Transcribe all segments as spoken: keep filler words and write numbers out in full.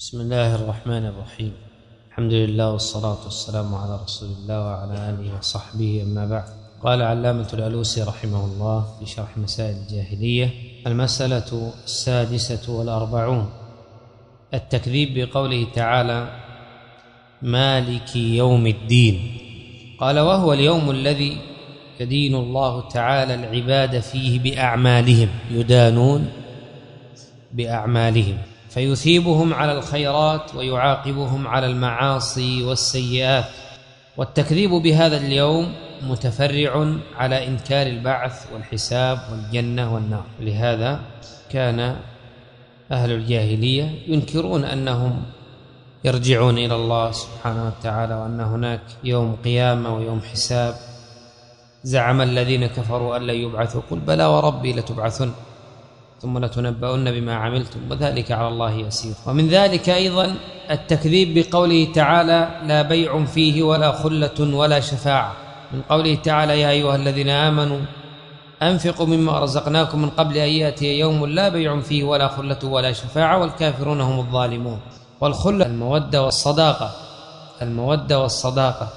بسم الله الرحمن الرحيم. الحمد لله والصلاة والسلام على رسول الله وعلى آله وصحبه، أما بعد. قال علامة الألوسي رحمه الله في شرح مسائل الجاهلية: المسألة السادسة والأربعون، التكذيب بقوله تعالى: مالك يوم الدين. قال: وهو اليوم الذي يدين الله تعالى العباد فيه بأعمالهم، يدانون بأعمالهم، فيثيبهم على الخيرات ويعاقبهم على المعاصي والسيئات. والتكذيب بهذا اليوم متفرع على إنكار البعث والحساب والجنة والنار. لهذا كان أهل الجاهلية ينكرون أنهم يرجعون إلى الله سبحانه وتعالى، وأن هناك يوم قيامة ويوم حساب. زعم الذين كفروا أن لن يبعثوا، قل بلى وربي لتبعثن ثم لتنبؤن بما عملتم وذلك على الله يسير. ومن ذلك أيضا التكذيب بقوله تعالى: لا بيع فيه ولا خلة ولا شفاعة، من قوله تعالى: يا أيها الذين آمنوا أنفقوا مما رزقناكم من قبل أن يأتي يوم لا بيع فيه ولا خلة ولا شفاعة والكافرون هم الظالمون. والخلة المودة والصداقة، المودة والصداقة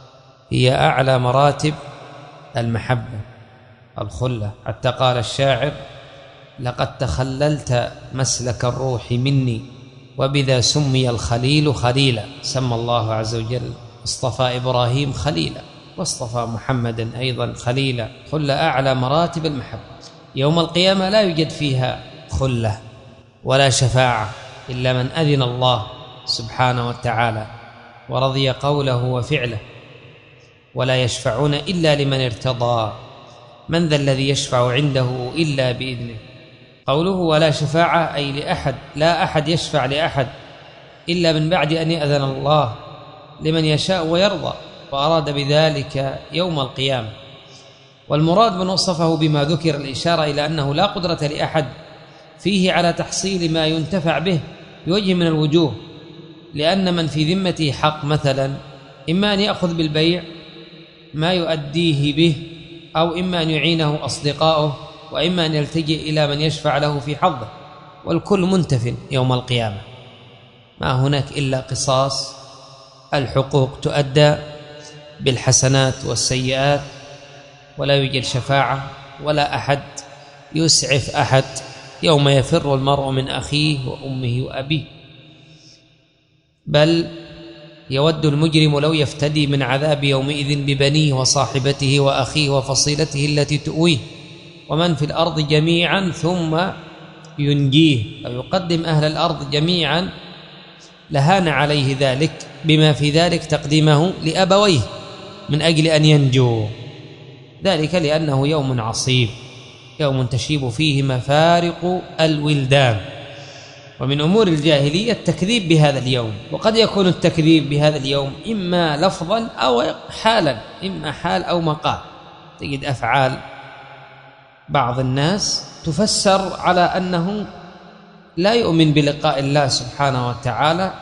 هي أعلى مراتب المحبة، الخلة، حتى قال الشاعر: لقد تخللت مسلك الروح مني وبذا سمي الخليل خليلا. سمى الله عز وجل اصطفى إبراهيم خليلا، واصطفى محمدا أيضا خليلا. خلة أعلى مراتب المحبة. يوم القيامة لا يوجد فيها خلة ولا شفاعة إلا من أذن الله سبحانه وتعالى ورضي قوله وفعله، ولا يشفعون إلا لمن ارتضى. من ذا الذي يشفع عنده إلا بإذنه. قوله ولا شفاعة أي لأحد، لا أحد يشفع لأحد إلا من بعد أن يأذن الله لمن يشاء ويرضى، وأراد بذلك يوم القيامة. والمراد من وصفه بما ذكر الإشارة إلى أنه لا قدرة لأحد فيه على تحصيل ما ينتفع به بوجه من الوجوه، لأن من في ذمته حق مثلا إما أن يأخذ بالبيع ما يؤديه به، أو إما أن يعينه أصدقاؤه، وإما أن يلتجئ إلى من يشفع له في حظه، والكل منتف يوم القيامة. ما هناك إلا قصاص، الحقوق تؤدى بالحسنات والسيئات، ولا يوجد شفاعة ولا أحد يسعف أحد. يوم يفر المرء من أخيه وأمه وأبيه، بل يود المجرم لو يفتدي من عذاب يومئذ ببنيه وصاحبته وأخيه وفصيلته التي تؤويه ومن في الأرض جميعا ثم ينجيه. أو يقدم أهل الأرض جميعا لهان عليه ذلك، بما في ذلك تقديمه لأبويه من أجل أن ينجو. ذلك لأنه يوم عصيب، يوم تشيب فيه مفارق الولدان. ومن أمور الجاهلية التكذيب بهذا اليوم. وقد يكون التكذيب بهذا اليوم إما لفظا أو حالا، إما حال أو مقال. تجد أفعال بعض الناس تفسر على أنه لا يؤمن بلقاء الله سبحانه وتعالى،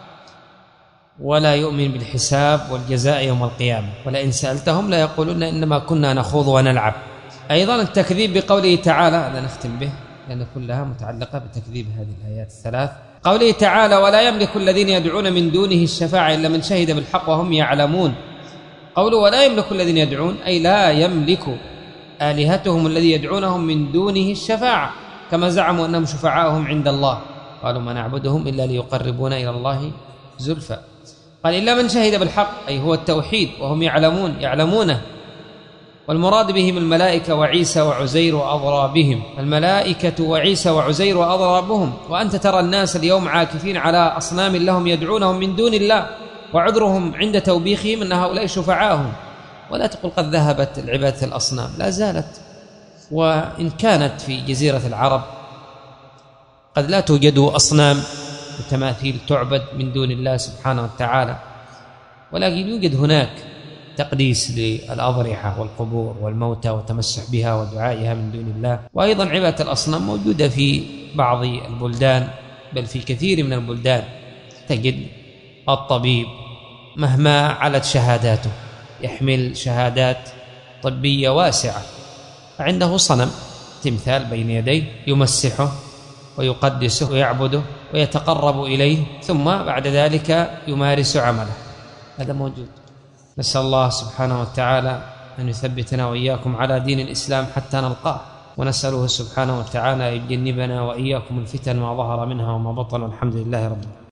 ولا يؤمن بالحساب والجزاء يوم القيامة، ولئن سألتهم لا يقولون إنما كنا نخوض ونلعب. أيضا التكذيب بقوله تعالى، هذا نختم به لأن كلها متعلقة بتكذيب هذه الآيات الثلاث. قوله تعالى: ولا يملك الذين يدعون من دونه الشفاعة إلا من شهد بالحق وهم يعلمون. قوله ولا يملك الذين يدعون أي لا يملك آلهتهم الذي يدعونهم من دونه الشفاعة، كما زعموا أنهم شفعاءهم عند الله. قالوا ما نعبدهم إلا ليقربونا إلى الله زلفى. قال إلا من شهد بالحق أي هو التوحيد، وهم يعلمون يعلمونه. والمراد بهم الملائكة وعيسى وعزير وأضرابهم، الملائكة وعيسى وعزير وأضرابهم. وأنت ترى الناس اليوم عاكفين على أصنام لهم يدعونهم من دون الله، وعذرهم عند توبيخهم أن هؤلاء شفعاءهم. ولا تقل قد ذهبت العبادة الأصنام، لا زالت. وإن كانت في جزيرة العرب قد لا توجد أصنام وتماثيل تعبد من دون الله سبحانه وتعالى، ولكن يوجد هناك تقديس للأضرحة والقبور والموتى والتمسح بها ودعائها من دون الله. وأيضا عبادة الأصنام موجودة في بعض البلدان، بل في كثير من البلدان. تجد الطبيب مهما علت شهاداته يحمل شهادات طبية واسعة، فعنده صنم تمثال بين يديه يمسحه ويقدسه ويعبده ويتقرب إليه، ثم بعد ذلك يمارس عمله. هذا موجود. نسأل الله سبحانه وتعالى أن يثبتنا وإياكم على دين الإسلام حتى نلقاه، ونسأله سبحانه وتعالى أن يجنبنا وإياكم الفتن ما ظهر منها وما بطن. الحمد لله رب العالمين.